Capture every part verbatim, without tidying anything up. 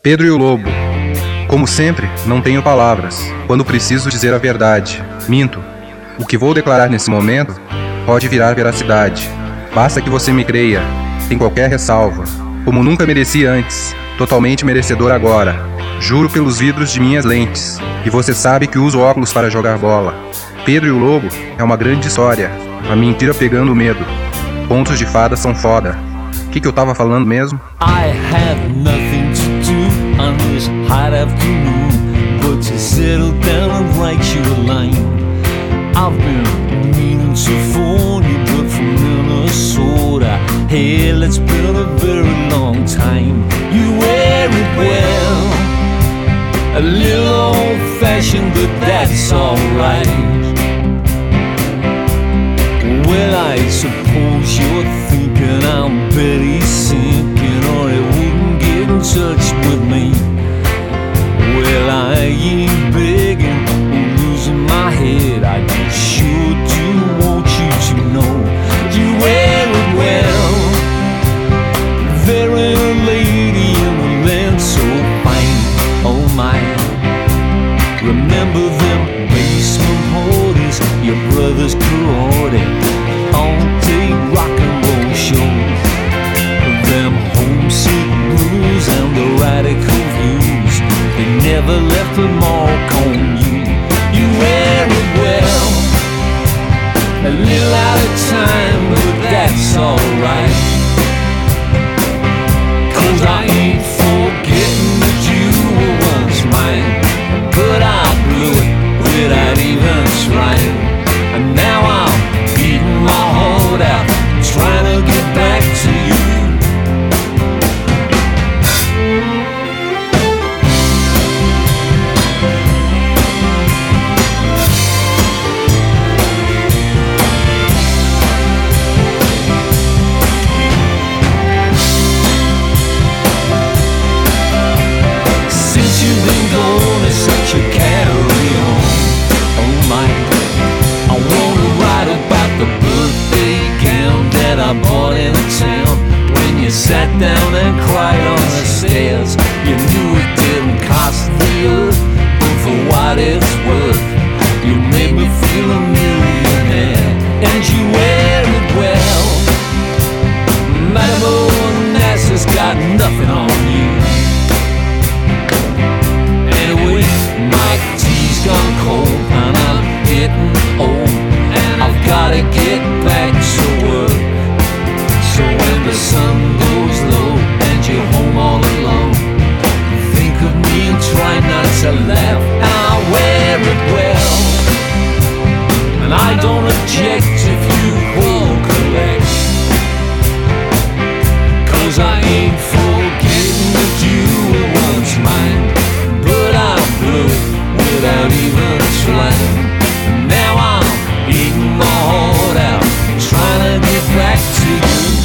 Pedro e o Lobo. Como sempre, não tenho palavras quando preciso dizer a verdade. Minto. O que vou declarar nesse momento pode virar veracidade. Basta que você me creia, sem qualquer ressalva. Como nunca mereci antes, totalmente merecedor agora. Juro pelos vidros de minhas lentes, e você sabe que uso óculos para jogar bola. Pedro e o Lobo é uma grande história, a mentira pegando o medo. Contos de fadas são foda. O que, que eu tava falando mesmo? I have nothing to do on this hot afternoon but to settle down and write you a line. I've been meaning to phone you, but from Minnesota. Hell, it's been a very long time. You wear it well, a little old-fashioned, but that's alright. Well, I suppose you're thinking I'm barely sinking, or it wouldn't get in touch with me. Well, I ain't begging or losing my head, I just sure do want you to know you wear it well. Very lady in the land so fine, oh my. Remember them basement hoarders, your brother's karate, all-day rock and roll shows. Them homesick blues and the radical views, they never left a mark on you. You wear it well, a little out of time, but that's alright. Cause I ain't forgetting that you were once mine, but I blew it without even trying. And now I'm beating my heart out, trying to get back to you. Since you've been gone, it's such a carry on. Oh my, I wanna write about the birthday gown that I bought in town. When you sat down and cried on the stairs, you knew it didn't cost the earth, but for what it's worth, you made me feel a millionaire. And you wear it well, Malibu Nasa's got nothing on you. Anyway, my tea's gone cold and I'm getting old, and I've gotta get back to work. So when the sun goes low and you're home all alone, think of me and try not to laugh. I wear it well, and I don't object if you hold collect. Cause I ain't forgetting that you were once mine, but I blew it without even trying. And now I'm eating my heart out, trying to get back to you.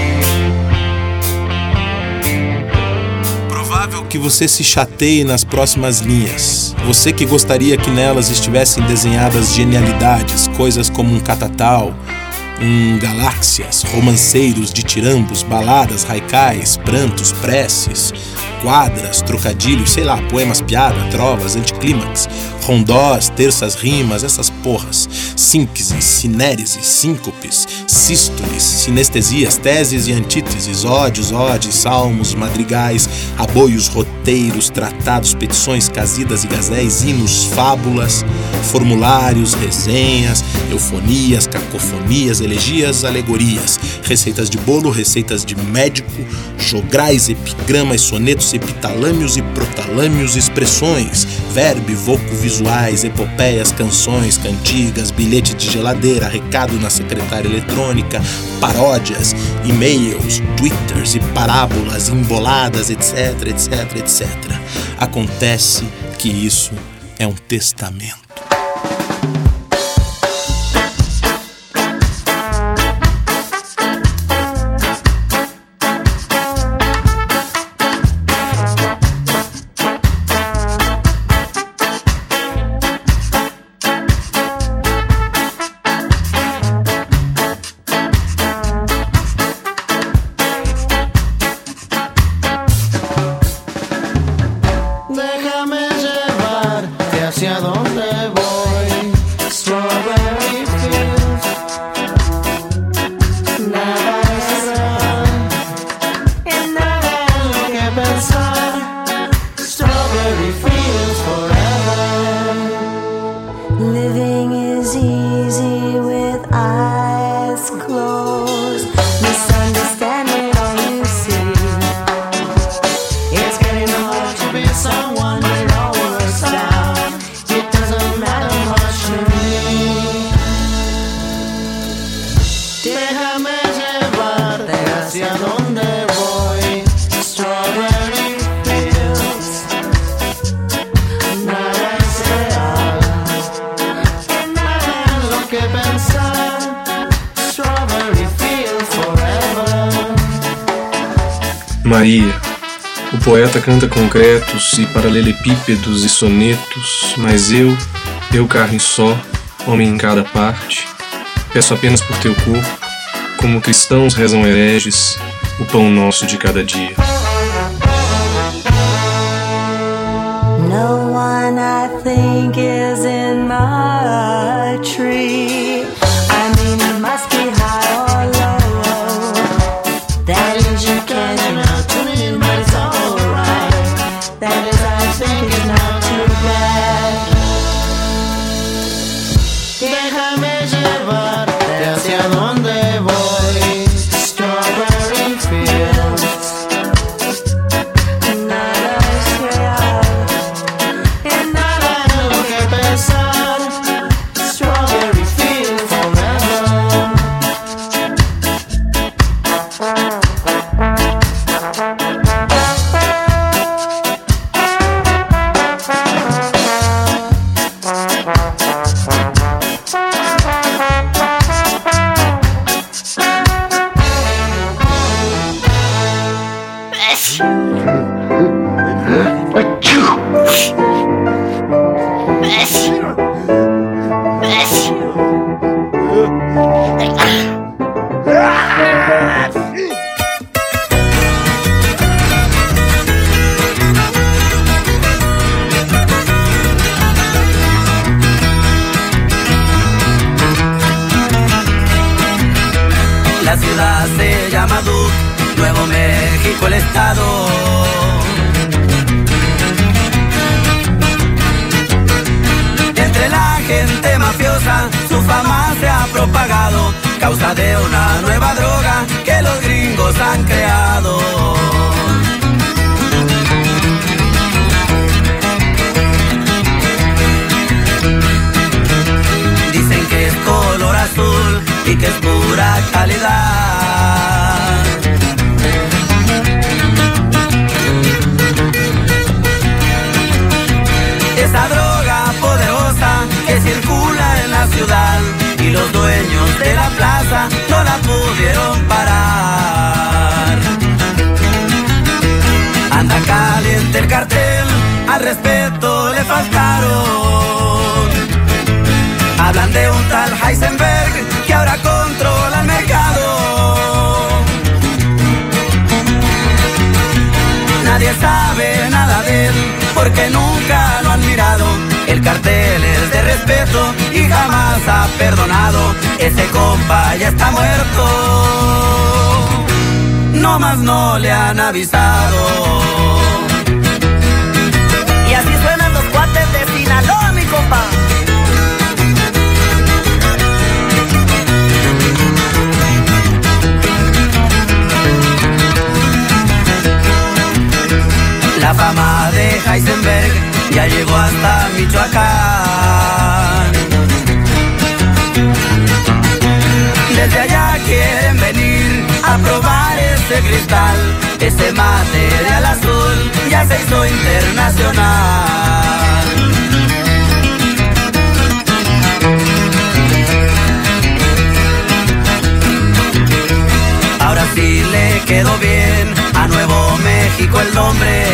Provável que você se chateie nas próximas linhas. Você que gostaria que nelas estivessem desenhadas genialidades, coisas como um catatal, um galáxias, romanceiros, ditirambos, baladas, haikais, prantos, preces, quadras, trocadilhos, sei lá, poemas, piada, trovas, anticlímax, rondós, terças rimas, essas porras, síncreses, sinéreses, síncopes, sístoles, sinestesias, teses e antíteses, ódios, odes, salmos, madrigais, aboios, roteiros, tratados, petições, casidas e gazéis, hinos, fábulas, formulários, resenhas, eufonias, cacofonias, elegias, alegorias, receitas de bolo, receitas de médico, jograis, epigramas, sonetos, epitalâmios e protalâmios, expressões, verbo, voco, visuais, epopeias, canções, cantigas, bilhete de geladeira, recado na secretária eletrônica, paródias, e-mails, twitters e parábolas, emboladas, etc, etc, etcétera. Acontece que isso é um testamento. Maria. O poeta canta concretos e paralelepípedos e sonetos, mas eu, eu carne só, homem em cada parte, peço apenas por teu corpo, como cristãos rezam hereges, o pão nosso de cada dia. No one I think is in my tree. I mean it must be high or low. That is you can't not tune in, but it's alright. That is I think it's not too bad. Déjame llevarte hacia donde voy. Strawberry fields. Nada es real. Y nada tengo que pensar. Strawberry fields forever. La ciudad se llama Duke, Nuevo México el estado. Entre la gente mafiosa su fama se ha propagado, causa de una nueva droga que los gringos han creado. Dicen que es color azul y que es pura calidad. Esa droga poderosa que circula en la ciudad y los dueños de la plaza no la pudieron parar. Anda caliente el cartel, al respeto le faltaron. Hablan de un tal Heisenberg que ahora controla el mercado. Nadie sabe nada de él porque nunca lo han mirado. El cartel es de respeto y jamás ha perdonado. Ese compa ya está muerto, no más no le han avisado. Y así suenan los cuates de Sinaloa, mi compa. La fama de Heisenberg ya llegó hasta Michoacán. Desde allá quieren venir a probar ese cristal. Ese material azul ya se hizo internacional. Ahora sí le quedó bien a Nuevo México el nombre.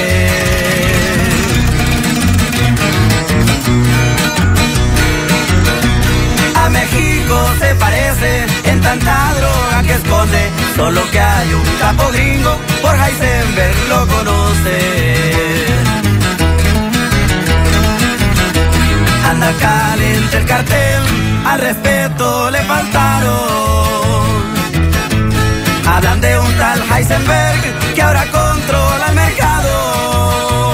A México se parece en tanta droga que esconde, solo que hay un capo gringo, por Heisenberg lo conoce. Anda caliente el cartel, al respeto le faltaron. Hablan de un tal Heisenberg que ahora controla el mercado.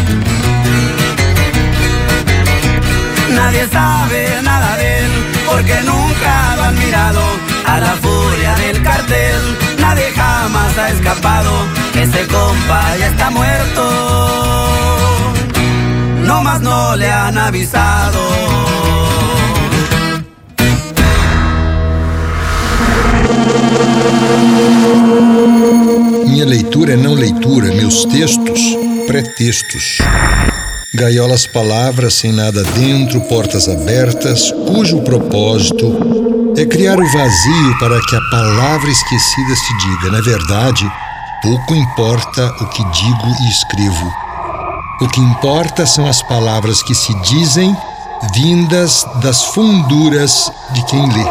Nadie sabe nada de él porque nunca lo han mirado. A la furia del cartel nadie jamás ha escapado. Ese compa ya está muerto, no más no le han avisado. Minha leitura é não leitura, meus textos, pretextos. Gaiolas palavras sem nada dentro, portas abertas, cujo propósito é criar o vazio para que a palavra esquecida se diga. Na verdade, pouco importa o que digo e escrevo. O que importa são as palavras que se dizem, vindas das funduras de quem lê.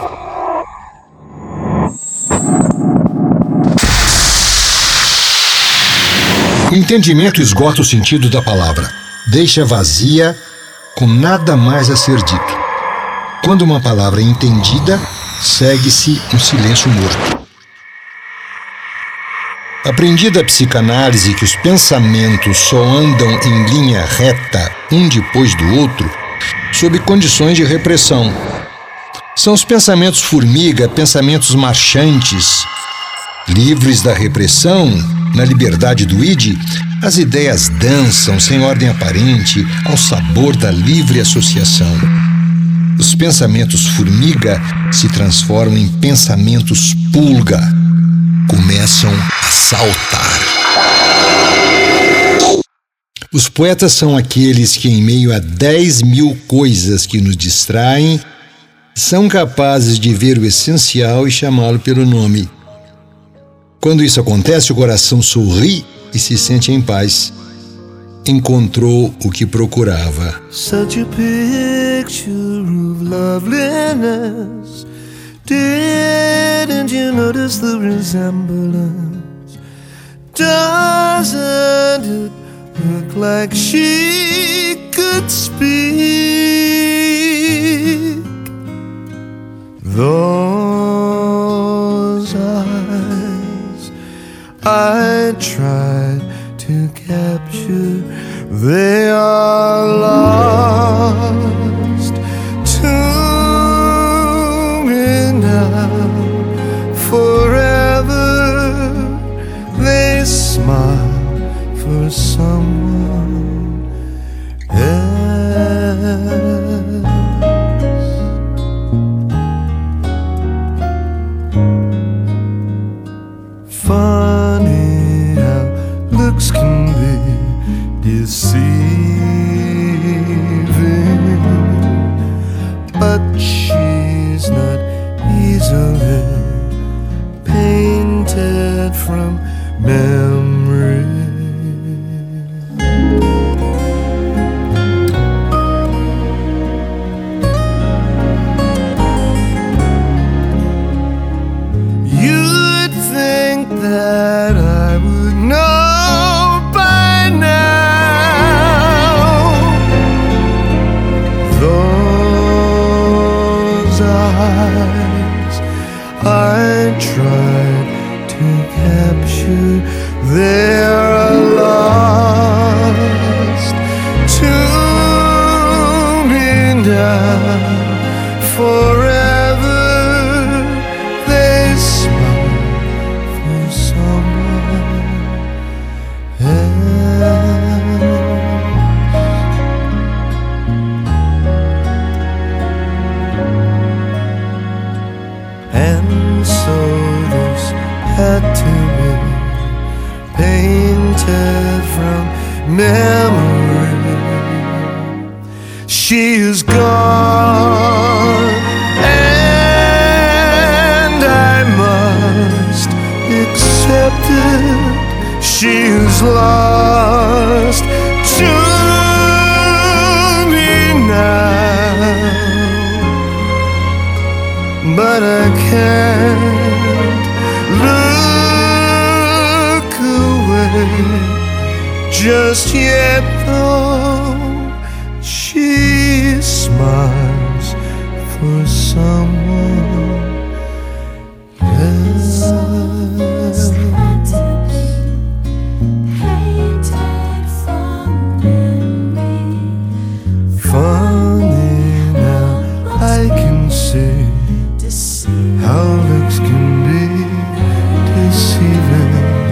O entendimento esgota o sentido da palavra, deixa vazia, com nada mais a ser dito. Quando uma palavra é entendida, segue-se um silêncio morto. Aprendi da psicanálise que os pensamentos só andam em linha reta, um depois do outro, sob condições de repressão. São os pensamentos formiga, pensamentos marchantes. Livres da repressão, na liberdade do id, as ideias dançam sem ordem aparente ao sabor da livre associação. Os pensamentos formiga se transformam em pensamentos pulga. Começam a saltar. Os poetas são aqueles que, em meio a dez mil coisas que nos distraem, são capazes de ver o essencial e chamá-lo pelo nome. Quando isso acontece, o coração sorri e se sente em paz. Encontrou o que procurava. Such a picture of loveliness. Didn't you notice the resemblance? Doesn't it look like she could speak? Those eyes I tried to capture, they are lost to me now. Forever they smile for someone else. Funny how looks can be deceiving, but she's not easily painted from memory. You'd think that I would know by now. Those eyes I tried to capture, they're lost to me now. Forever they smile for someone else. And so this had to be painted from memory. She is gone, and I must accept it. She is lost to me now, but I can't look away just yet, though she smiles for someone else. Funny now I can see how looks can be deceiving.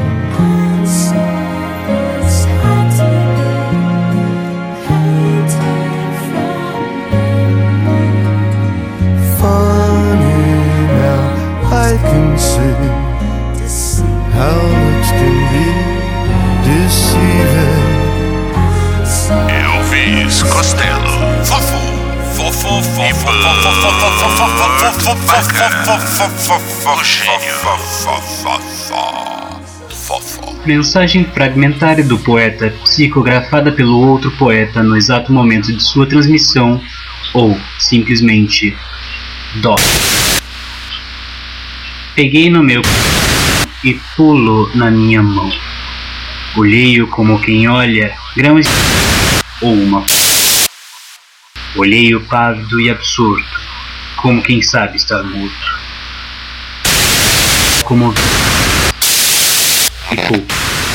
Funny now I can see how looks can be deceiving. Elvis Costello. Fofo. Fofo, fofo, fofo, fofo, fofo, fofo, gênio. fofo. Mensagem fragmentária do poeta, psicografada pelo outro poeta no exato momento de sua transmissão, ou, simplesmente, dó. Peguei no meu e pulo na minha mão. Olhei-o como quem olha grãos ou uma. Olhei-o pávido e absurdo, como quem sabe estar morto. Como ficou.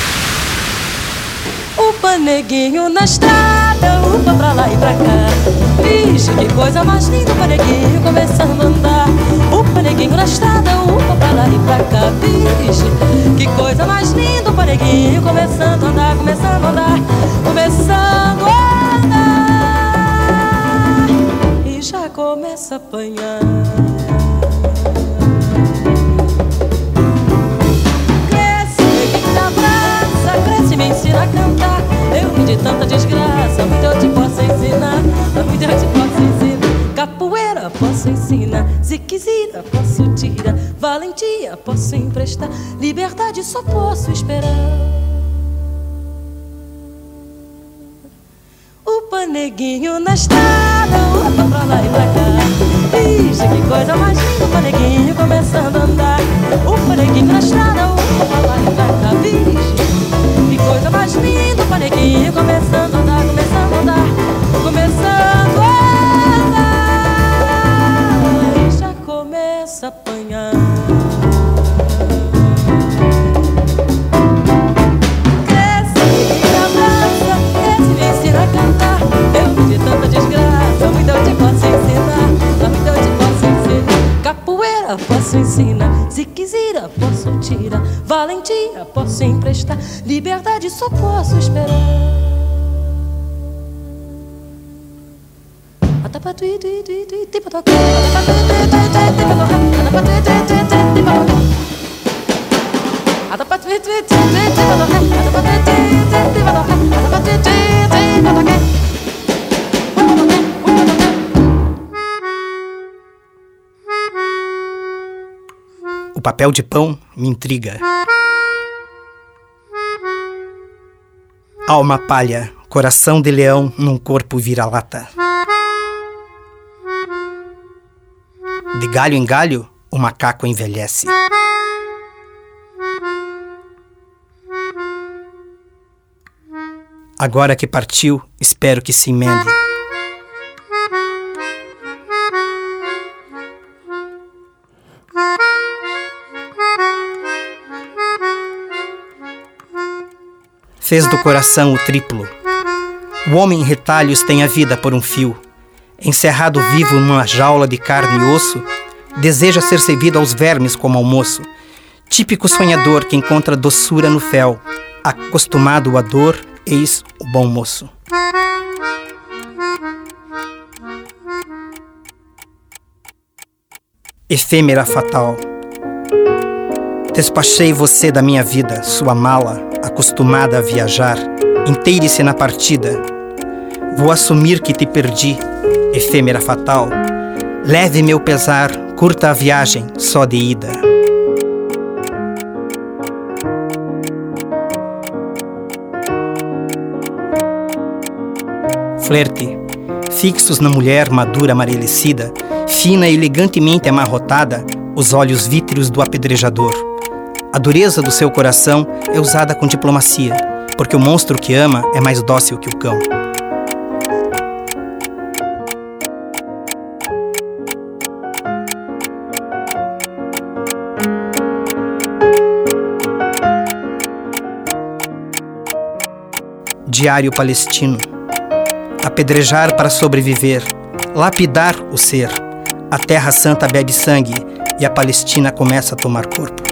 Upa, neguinho na estrada, upa pra lá e pra cá. Vixe, que coisa mais linda, upa, neguinho começando a andar. Upa, neguinho na estrada, upa pra lá e pra cá. Vixe, que coisa mais linda, upa, neguinho começando a andar, começando a andar, começando a andar. E já começa a apanhar. Cresce, me ensina a cantar. Eu vi de tanta desgraça, muito eu te posso ensinar. Muito eu te posso ensinar. Capoeira posso ensinar, ziquezira posso tirar, valentia posso emprestar, liberdade só posso esperar. Upa, neguinho na estrada, upa pra lá e pra cá. Vixe, que coisa mais linda, upa, neguinho começando a andar. Upa, neguinho na estrada, upa pra lá e pra cá. Vixe, que coisa mais linda, upa, neguinho começando a andar, começando a andar, começando a andar. E já começa a apanhar. Cresce, me abraça, cresce, me ensina a cantar. Eu vi de tanta desgraça, muito eu te posso ensinar, muito eu te posso ensinar. Capoeira posso ensinar, ziquezira posso tirar, valentia posso emprestar, liberdade só posso esperar. O papel de pão me intriga. Alma palha, coração de leão num corpo vira-lata. De galho em galho, o macaco envelhece. Agora que partiu, espero que se emende. Fez do coração o triplo. O homem em retalhos tem a vida por um fio. Encerrado vivo numa jaula de carne e osso, deseja ser servido aos vermes como almoço. Típico sonhador que encontra doçura no fel. Acostumado à dor, eis o bom moço. Efêmera fatal. Despachei você da minha vida, sua mala, acostumada a viajar, inteire-se na partida. Vou assumir que te perdi, efêmera fatal. Leve meu pesar, curta a viagem, só de ida. Flerte, fixos na mulher madura amarelecida, fina e elegantemente amarrotada, os olhos vítreos do apedrejador. A dureza do seu coração é usada com diplomacia, porque o monstro que ama é mais dócil que o cão. Diário palestino. Apedrejar para sobreviver, lapidar o ser. A terra santa bebe sangue e a Palestina começa a tomar corpo.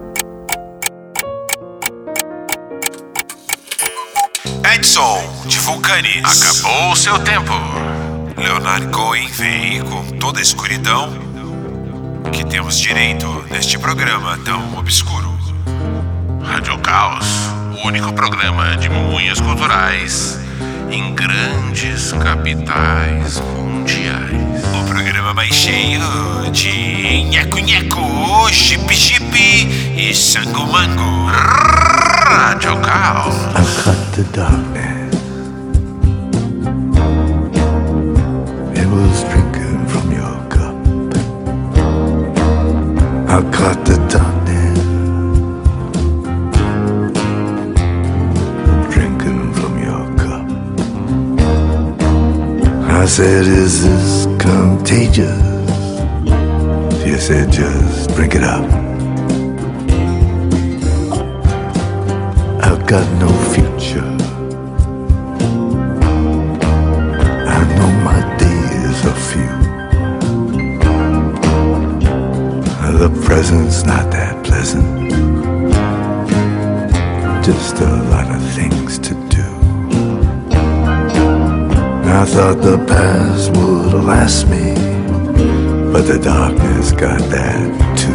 Edson, de Vulcanes. Acabou o seu tempo. Leonard Cohen vem com toda a escuridão que temos direito neste programa tão obscuro. Rádio Caos, o único programa de munhas culturais em grandes capitais mundiais. O programa mais cheio de nheco-nheco, chip-chip e sango-mango. Rádio Caos. I've cut the darkness. It was drinking from your cup. I cut the darkness. Drinking from your cup. I said, is this contagious? You said, just drink it up. I've got no future. I know my days are few. The present's not that pleasant. Just a lot of things to do. I thought the past would last me, but the darkness got that too.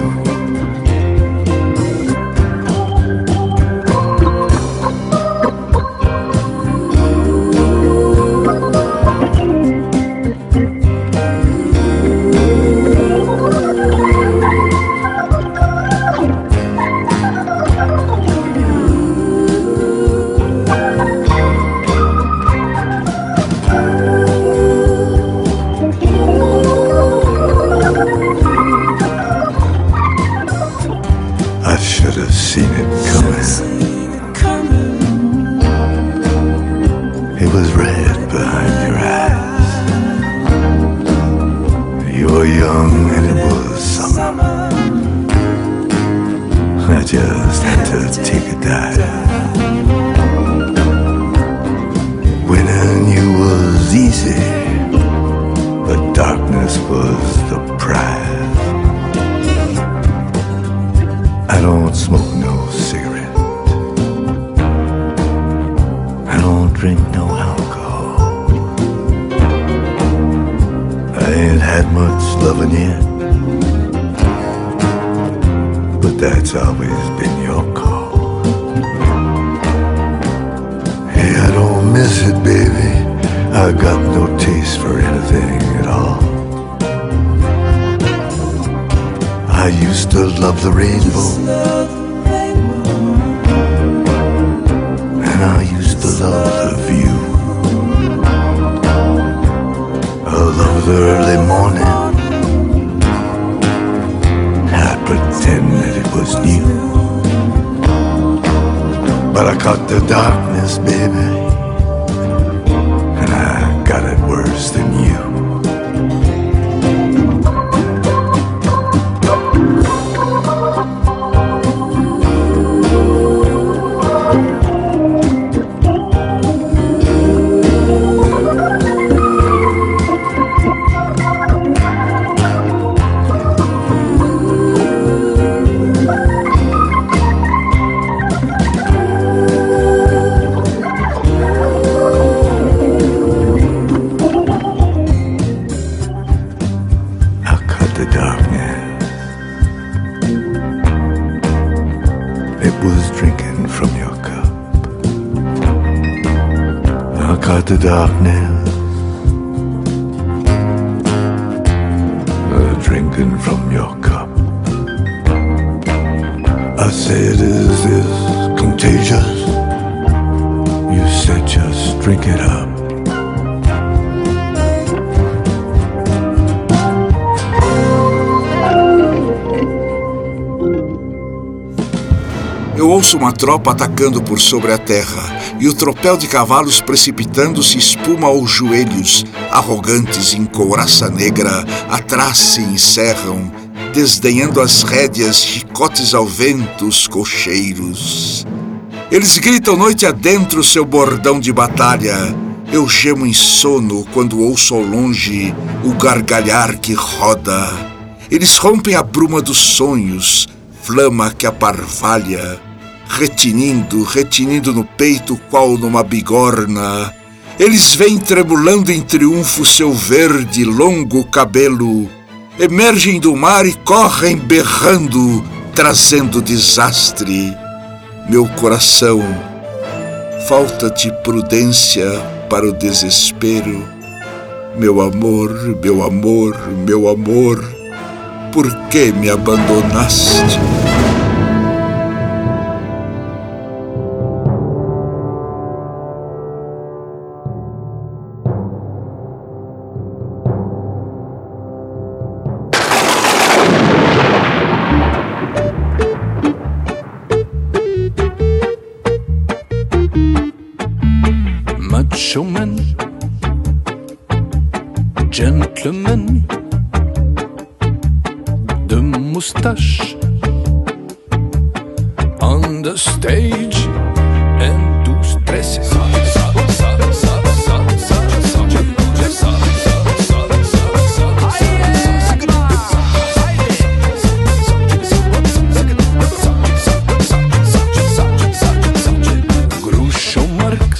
The darkness, uh, drinking from your cup. I said, is this contagious? You said, just drink it up. Eu ouço uma tropa atacando por sobre a terra e o tropel de cavalos precipitando-se espuma aos joelhos, arrogantes em couraça negra, atrás se encerram, desdenhando as rédeas, chicotes ao vento, os cocheiros. Eles gritam noite adentro seu bordão de batalha. Eu gemo em sono quando ouço ao longe o gargalhar que roda. Eles rompem a bruma dos sonhos, flama que aparvalha, retinindo, retinindo no peito qual numa bigorna. Eles vêm tremulando em triunfo seu verde, longo cabelo. Emergem do mar e correm berrando, trazendo desastre. Meu coração, falta-te prudência, para o desespero. Meu amor, meu amor, meu amor, por que me abandonaste? Macho man, gentleman, de moustache, on the stage, and tout stressé. Groucho Marx,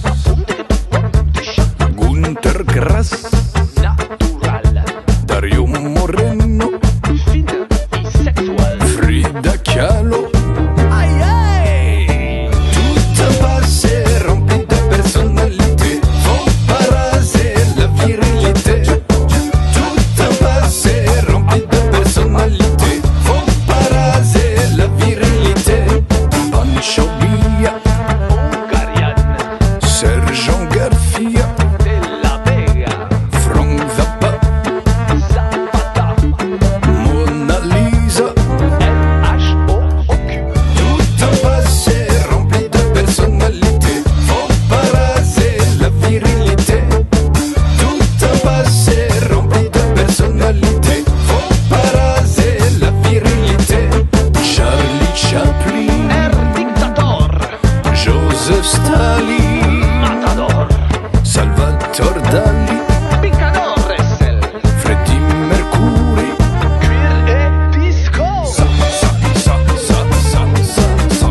Gunter Grass, natural, Dario Moreno, fine et sexual, Frida Kahlo, aïe aïe, tout un passé rempli de personnalité, faut pas raser la virilité. Tout un passé rempli de personnalité, faut pas raser la virilité. Pancho Villa, Hungarian, Sergio Garcia, Frank Zappa, Zapata, Mona Lisa, L H O O Q. Tout un passé rempli de personnalité, faut pas raser la virilité. Tout un passé rempli de personnalité, faut pas raser la virilité. Charlie Chaplin, Er Dictator, Joseph Stalin, Matador, Salvatore Dali, Picador S L, Freddie Mercury, Queer e Disco. Sa sa sa sa sa sa sa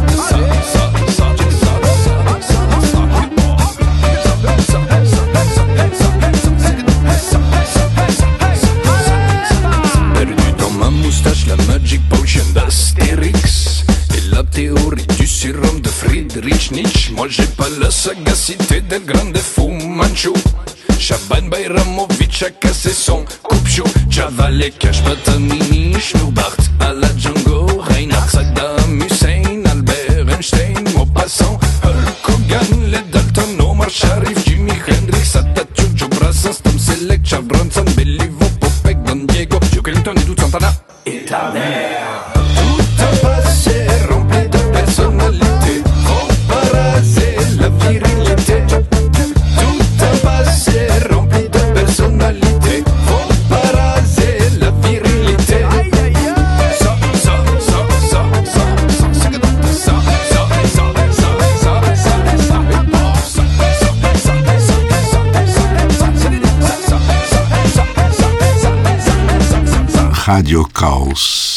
perdu dans ma moustache la magic potion d'Astérix et la théorie du sérum de Friedrich Nietzsche. Moi j'ai pas la sagacité del grande Fu Manchu. Shaban Bayramovic a cassé son coupe-chou. Chavale, Cash, Patanini, Schnurrbart, à la Django, Reinhard, Saddam Hussein, Albert Einstein, Maupassant, Hulk Hogan, les Dalton, Omar Sharif, Jimi Hendrix, Atatürk, Joe Brassens, Tom Selleck, Charles Bronson, Béliveau, Popek, Don Diego, Joe Clinton et tout Santana. Et ta mère. Tout un passé rempli de personnalité, faut pas raser la virilité. Tout un passé rempli de personnalité, faut pas raser la virilité. Ça, ça, ça, ça, ça, ça, c'est que dans ça, ça, ça, ça, ça, ça, ça, Radio Caos.